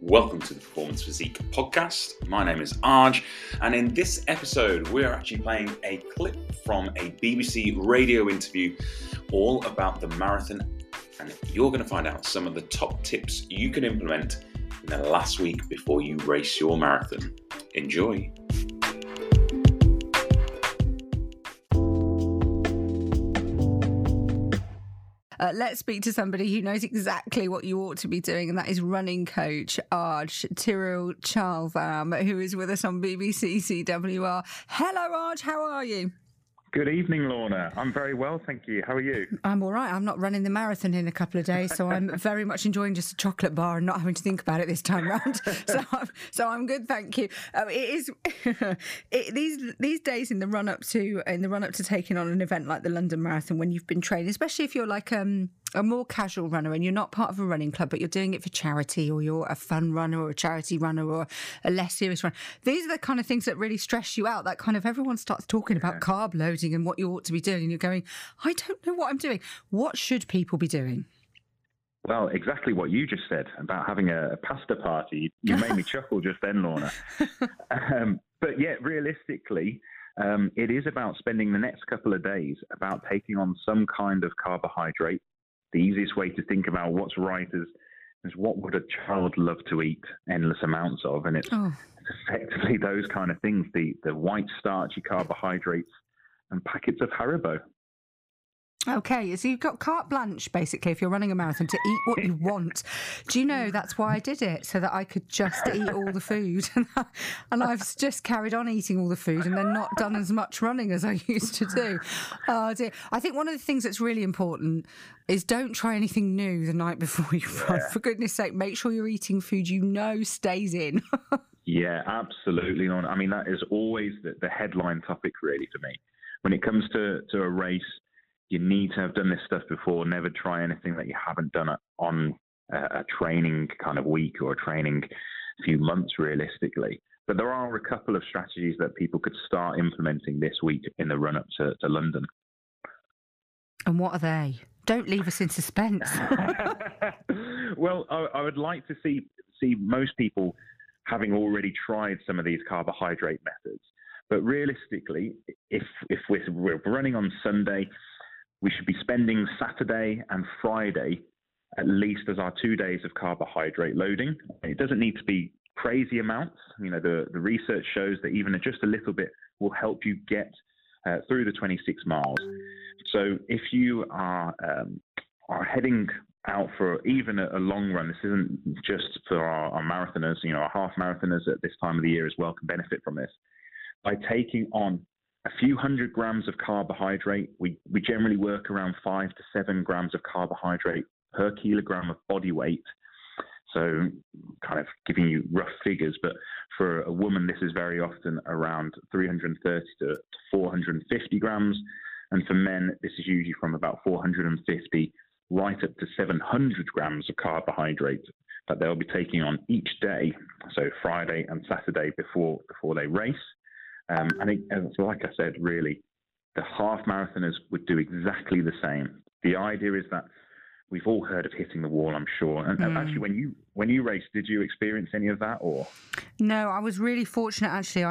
Welcome to the Performance Physique podcast. My name is Arj, and in this episode, we are actually playing a clip from a BBC radio interview all about the marathon, and you're going to find out some of the top tips you can implement in the last week before you race your marathon. Enjoy. Let's speak to somebody who knows exactly what you ought to be doing, and that is running coach Arj Tirul-Chalvam, who is with us on BBC CWR. Hello, Arj, how are you? Good evening, Lorna. I'm very well, thank you. How are you? I'm all right. I'm not running the marathon in a couple of days, so I'm very much enjoying just a chocolate bar and not having to think about it this time round. So I'm good, thank you. These days in the run up to taking on an event like the London Marathon, when you've been training, especially if you're like a more casual runner and you're not part of a running club, but you're doing it for charity, or you're a fun runner or a charity runner or a less serious runner. These are the kind of things that really stress you out. That kind of everyone starts talking about carb loading and what you ought to be doing, and you're going, I don't know what I'm doing. What should people be doing? Well, exactly what you just said about having a pasta party. You made me chuckle just then, Lorna. But yeah, realistically, it is about spending the next couple of days about taking on some kind of carbohydrate. The easiest way to think about what's right is what would a child love to eat endless amounts of? And it's effectively those kind of things, the white starchy carbohydrates and packets of Haribo. Okay, so you've got carte blanche, basically, if you're running a marathon, to eat what you want. Do you know that's why I did it, so that I could just eat all the food? And I've just carried on eating all the food and then not done as much running as I used to do. Oh, dear. I think one of the things that's really important is don't try anything new the night before you run. For goodness sake, make sure you're eating food you know stays in. Yeah, absolutely. I mean, that is always the headline topic, really, for me. When it comes to a race, you need to have done this stuff before. Never try anything that you haven't done on a training kind of week or a training few months, realistically. But there are a couple of strategies that people could start implementing this week in the run-up to London. And what are they? Don't leave us in suspense. Well, I would like to see most people having already tried some of these carbohydrate methods. But realistically, if we're running on Sunday, we should be spending Saturday and Friday at least as our 2 days of carbohydrate loading. It doesn't need to be crazy amounts. You know, the research shows that even just a little bit will help you get through the 26 miles. So if you are heading out for even a long run, this isn't just for our marathoners, you know, our half marathoners at this time of the year as well can benefit from this. By taking on a few hundred grams of carbohydrate, we generally work around 5 to 7 grams of carbohydrate per kilogram of body weight. So kind of giving you rough figures, but for a woman, this is very often around 330 to 450 grams. And for men, this is usually from about 450 right up to 700 grams of carbohydrate that they'll be taking on each day. So Friday and Saturday before they race. And like I said, really, the half marathoners would do exactly the same. The idea is that we've all heard of hitting the wall, I'm sure. And actually, when you raced, did you experience any of that, or? No, I was really fortunate, actually.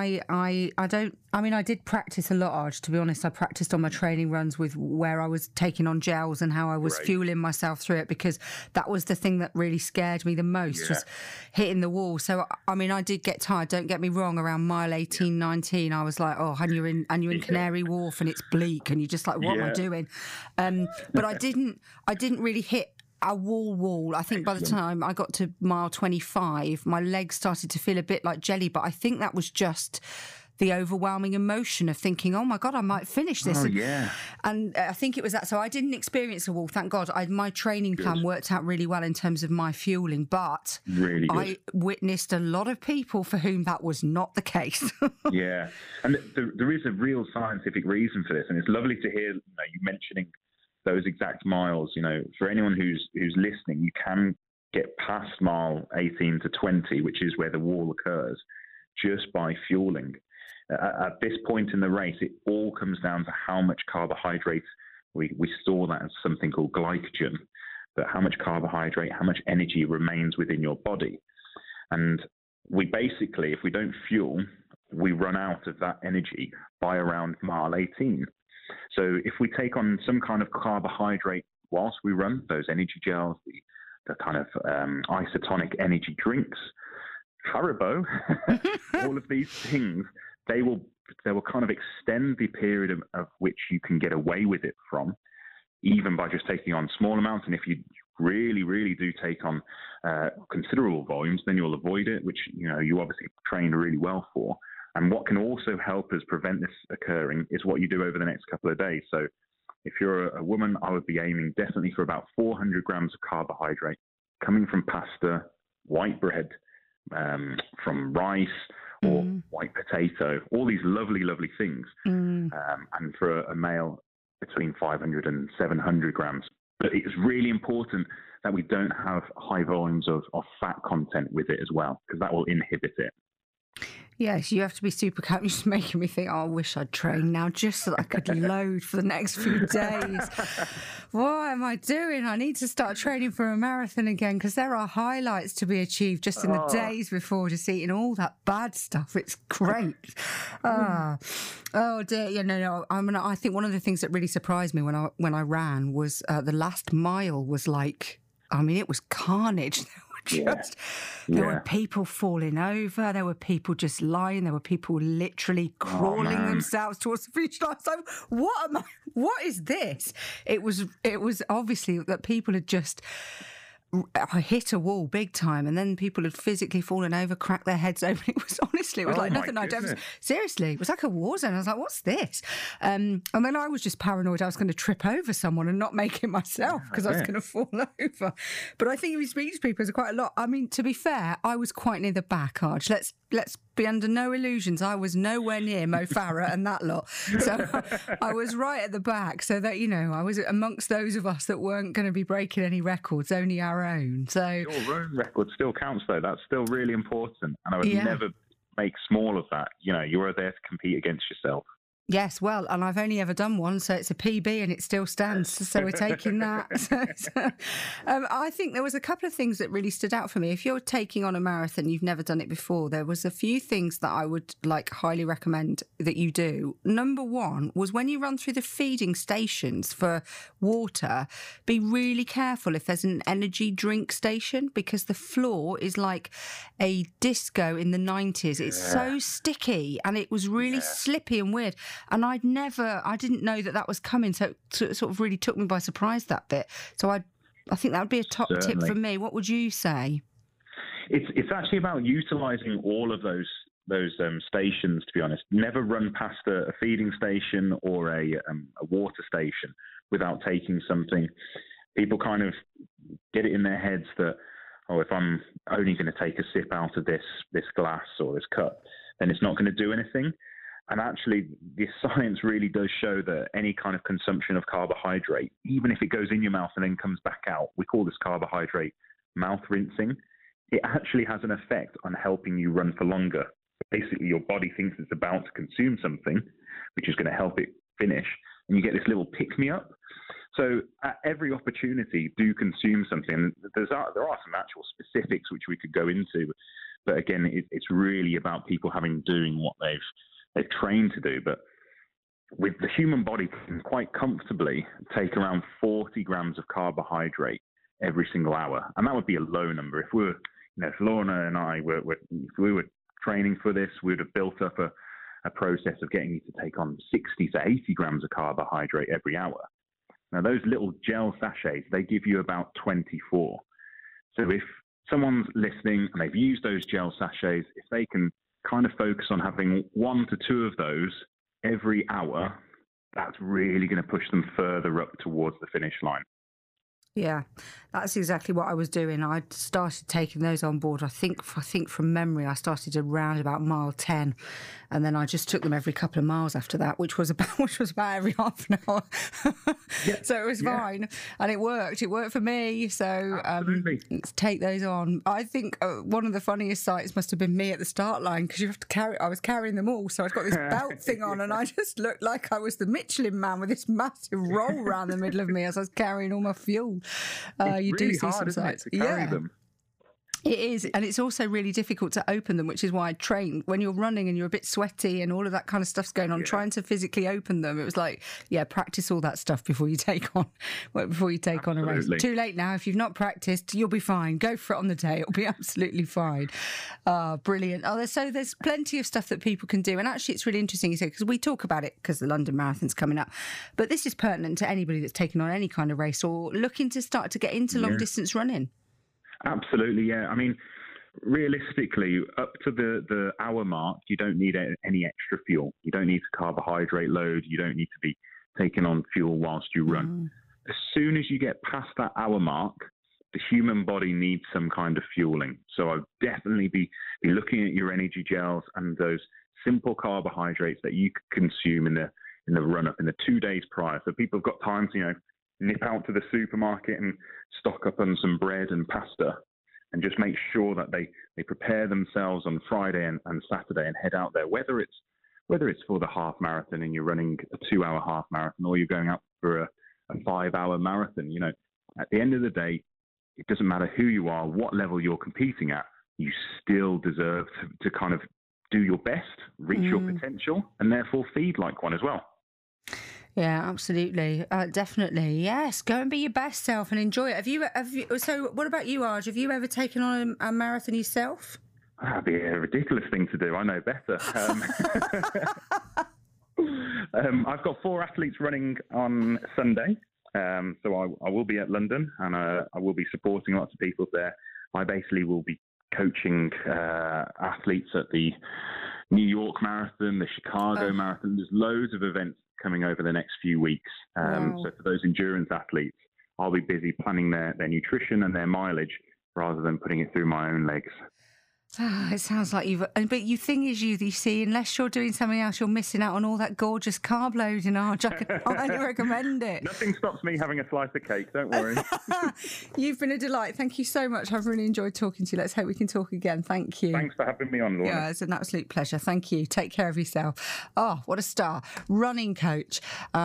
I did practice a lot, Arj, to be honest. I practiced on my training runs with where I was taking on gels and how I was fueling myself through it, because that was the thing that really scared me the most, was hitting the wall. So, I mean, I did get tired, don't get me wrong. Around mile 18, 19, I was like, and you're in Canary Wharf and it's bleak and you're just like, what am I doing? But I didn't really hit a wall. I think by the time I got to mile 25, my legs started to feel a bit like jelly, but I think that was just the overwhelming emotion of thinking, oh my God, I might finish this. And I think it was that. So I didn't experience a wall, thank God. My training plan worked out really well in terms of my fueling, but I witnessed a lot of people for whom that was not the case. Yeah. And there is a real scientific reason for this. And it's lovely to hear you mentioning those exact miles. You know, for anyone who's listening, you can get past mile 18 to 20, which is where the wall occurs, just by fueling. At this point in the race, it all comes down to how much carbohydrates we store that as something called glycogen, but how much carbohydrate, how much energy remains within your body. And we basically, if we don't fuel, we run out of that energy by around mile 18. So if we take on some kind of carbohydrate whilst we run, those energy gels, the kind of isotonic energy drinks, Haribo, all of these things, they will kind of extend the period of which you can get away with it from, even by just taking on small amounts. And if you really, really do take on considerable volumes, then you'll avoid it, which you obviously trained really well for. And what can also help us prevent this occurring is what you do over the next couple of days. So if you're a woman, I would be aiming definitely for about 400 grams of carbohydrate coming from pasta, white bread, from rice or white potato, all these lovely, lovely things. And for a male, between 500 and 700 grams. But it's really important that we don't have high volumes of fat content with it as well, because that will inhibit it. Yes, you have to be super careful. You're just making me think, I wish I'd trained now just so that I could load for the next few days. What am I doing? I need to start training for a marathon again, because there are highlights to be achieved just in the days before, just eating all that bad stuff. It's great. Oh dear. No. I think one of the things that really surprised me when I ran was the last mile was like, it was carnage. There were people falling over. There were people just lying. There were people literally crawling themselves towards the finish line. So what is this? It was obviously that people had just hit a wall big time, and then people had physically fallen over, cracked their heads open. It was like nothing I'd ever. Seriously, it was like a war zone. I was like, "What's this?" And then I was just paranoid I was going to trip over someone and not make it myself because I was going to fall over. But I think if you speak to people, there's quite a lot. To be fair, I was quite near the back, Arch. Let's be under no illusions. I was nowhere near Mo Farah and that lot. So I was right at the back, so that, I was amongst those of us that weren't going to be breaking any records, only our own. So your own record still counts, though. That's still really important. And I would never make small of that. You are there to compete against yourself. Yes, well, and I've only ever done one, so it's a PB and it still stands, so we're taking that. I think there was a couple of things that really stood out for me. If you're taking on a marathon, you've never done it before, there was a few things that I would highly recommend that you do. Number one was when you run through the feeding stations for water, be really careful if there's an energy drink station, because the floor is like a disco in the 90s. It's so sticky and it was really slippy and weird. And I didn't know that was coming. So it sort of really took me by surprise, that bit. So I think that would be a top tip for me. What would you say? It's actually about utilising all of those stations, to be honest. Never run past a feeding station or a water station without taking something. People kind of get it in their heads that, if I'm only going to take a sip out of this glass or this cup, then it's not going to do anything. And actually, the science really does show that any kind of consumption of carbohydrate, even if it goes in your mouth and then comes back out, we call this carbohydrate mouth rinsing, it actually has an effect on helping you run for longer. Basically, your body thinks it's about to consume something, which is going to help it finish, and you get this little pick-me-up. So at every opportunity, do consume something. There are some actual specifics which we could go into, but again, it's really about people doing what they've trained to do. But with the human body can quite comfortably take around 40 grams of carbohydrate every single hour, and that would be a low number. If if Lorna and I if we were training for this, we would have built up a process of getting you to take on 60 to 80 grams of carbohydrate every hour. Now, those little gel sachets, they give you about 24. So if someone's listening and they've used those gel sachets, if they can kind of focus on having 1 to 2 of those every hour, that's really going to push them further up towards the finish line. Yeah, that's exactly what I was doing. I started taking those on board. I think from memory, I started around about mile 10, and then I just took them every couple of miles after that, which was about every half an hour. So it was fine, and it worked. It worked for me. So let's take those on. I think one of the funniest sights must have been me at the start line, because you have to carry. I was carrying them all, so I'd got this belt thing on, and I just looked like I was the Michelin Man with this massive roll around the middle of me as I was carrying all my fuel. You it's do really see hard, some isn't sights. it, to carry them? It is, and it's also really difficult to open them, which is why I train. When you're running and you're a bit sweaty and all of that kind of stuff's going on, trying to physically open them, it was like, practice all that stuff before you take on a race. Too late now. If you've not practiced, you'll be fine. Go for it on the day. It'll be absolutely fine. Brilliant. So there's plenty of stuff that people can do, and actually it's really interesting, you say, because we talk about it because the London Marathon's coming up, but this is pertinent to anybody that's taken on any kind of race or looking to start to get into long distance running. Absolutely, yeah. I mean, realistically, up to the hour mark, you don't need any extra fuel. You don't need to carbohydrate load. You don't need to be taking on fuel whilst you run. As soon as you get past that hour mark, the human body needs some kind of fueling. So I'd definitely be looking at your energy gels and those simple carbohydrates that you could consume in the run-up, in the 2 days prior. So people have got time to, nip out to the supermarket and stock up on some bread and pasta and just make sure that they prepare themselves on Friday and Saturday and head out there, whether it's for the half marathon and you're running a 2-hour half marathon or you're going out for a 5-hour marathon. At the end of the day, it doesn't matter who you are, what level you're competing at, you still deserve to kind of do your best, reach your potential, and therefore feed like one as well. Yeah, absolutely. Definitely. Yes. Go and be your best self and enjoy it. Have you, so what about you, Arj? Have you ever taken on a marathon yourself? That'd be a ridiculous thing to do. I know better. I've got 4 athletes running on Sunday. So I will be at London and I will be supporting lots of people there. I basically will be coaching athletes at the New York Marathon, the Chicago Marathon. There's loads of events coming over the next few weeks. So for those endurance athletes, I'll be busy planning their nutrition and their mileage rather than putting it through my own legs. It sounds like but you thing is, you see, unless you're doing something else, you're missing out on all that gorgeous carb loading, Arj. I can highly recommend it. Nothing stops me having a slice of cake, don't worry. You've been a delight. Thank you so much. I've really enjoyed talking to you. Let's hope we can talk again. Thank you. Thanks for having me on, Lorna. Yeah, it's an absolute pleasure. Thank you. Take care of yourself. Oh, what a star. Running coach.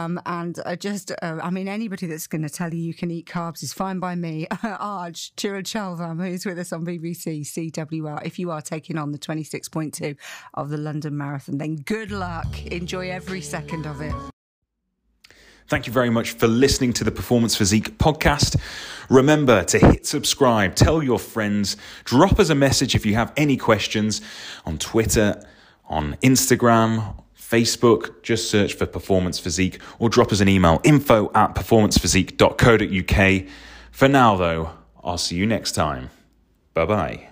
Anybody that's going to tell you can eat carbs is fine by me. Arj Chirachalvam, who's with us on BBC CWR. If you are taking on the 26.2 of the London Marathon, then good luck. Enjoy every second of it. Thank you very much for listening to the Performance Physique podcast. Remember to hit subscribe, tell your friends, drop us a message if you have any questions on Twitter, on Instagram, Facebook. Just search for Performance Physique or drop us an email, info@performancephysique.co.uk. For now, though, I'll see you next time. Bye-bye.